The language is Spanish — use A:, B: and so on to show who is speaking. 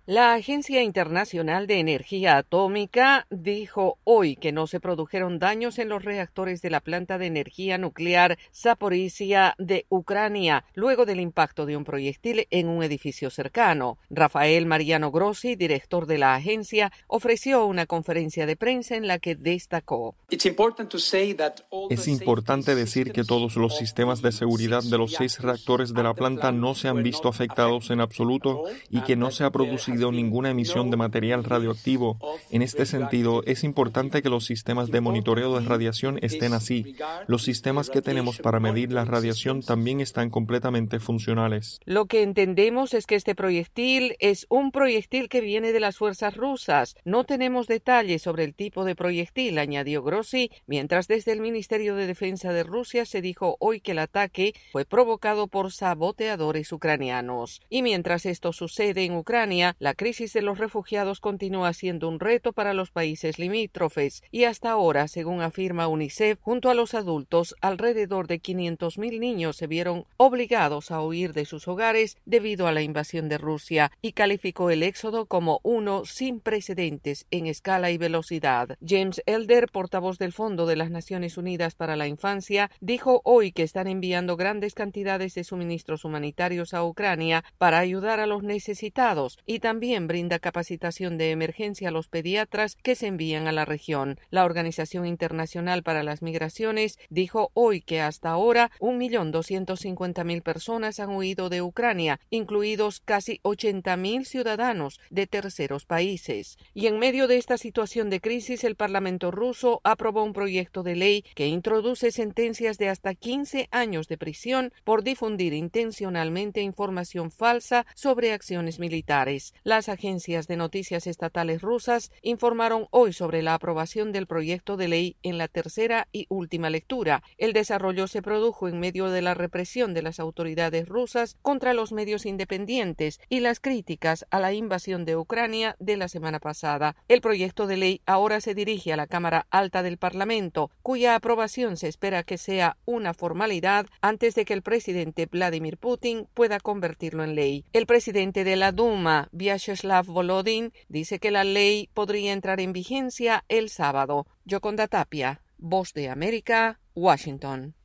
A: La Agencia Internacional de Energía Atómica dijo hoy que no se produjeron daños en los reactores de la planta de energía nuclear Zaporizhia de Ucrania, luego del impacto de un proyectil en un edificio cercano. Rafael Mariano Grossi, director de la agencia, ofreció una conferencia de prensa en la que destacó:
B: Es importante decir que todos los sistemas de seguridad de los 6 reactores de la planta no se han visto afectados en absoluto y que no se ha producido ninguna emisión de material radioactivo. En este sentido, es importante que los sistemas de monitoreo de radiación estén así. Los sistemas que tenemos para medir la radiación también están completamente funcionales.
A: Lo que entendemos es que este proyectil es un proyectil que viene de las fuerzas rusas. No tenemos detalles sobre el tipo de proyectil, añadió Grossi, mientras desde el Ministerio de Defensa de Rusia se dijo hoy que el ataque fue provocado por saboteadores ucranianos. Y mientras esto sucede en Ucrania, la crisis de los refugiados continúa siendo un reto para los países limítrofes y hasta ahora, según afirma UNICEF, junto a los adultos, alrededor de 500.000 niños se vieron obligados a huir de sus hogares debido a la invasión de Rusia y calificó el éxodo como uno sin precedentes en escala y velocidad. James Elder, portavoz del Fondo de las Naciones Unidas para la Infancia, dijo hoy que están enviando grandes cantidades de suministros humanitarios a Ucrania para ayudar a los necesitados y también brinda capacitación de emergencia a los pediatras que se envían a la región. La Organización Internacional para las Migraciones dijo hoy que hasta ahora 1.250.000 personas han huido de Ucrania, incluidos casi 80.000 ciudadanos de terceros países. Y en medio de esta situación de crisis, el Parlamento ruso aprobó un proyecto de ley que introduce sentencias de hasta 15 años de prisión por difundir intencionalmente información falsa sobre acciones militares. Las agencias de noticias estatales rusas informaron hoy sobre la aprobación del proyecto de ley en la tercera y última lectura. El desarrollo se produjo en medio de la represión de las autoridades rusas contra los medios independientes y las críticas a la invasión de Ucrania de la semana pasada. El proyecto de ley ahora se dirige a la Cámara Alta del Parlamento, cuya aprobación se espera que sea una formalidad antes de que el presidente Vladimir Putin pueda convertirlo en ley. El presidente de la Duma, Vyacheslav Volodin, dice que la ley podría entrar en vigencia el sábado. Yoconda Tapia, Voz de América, Washington.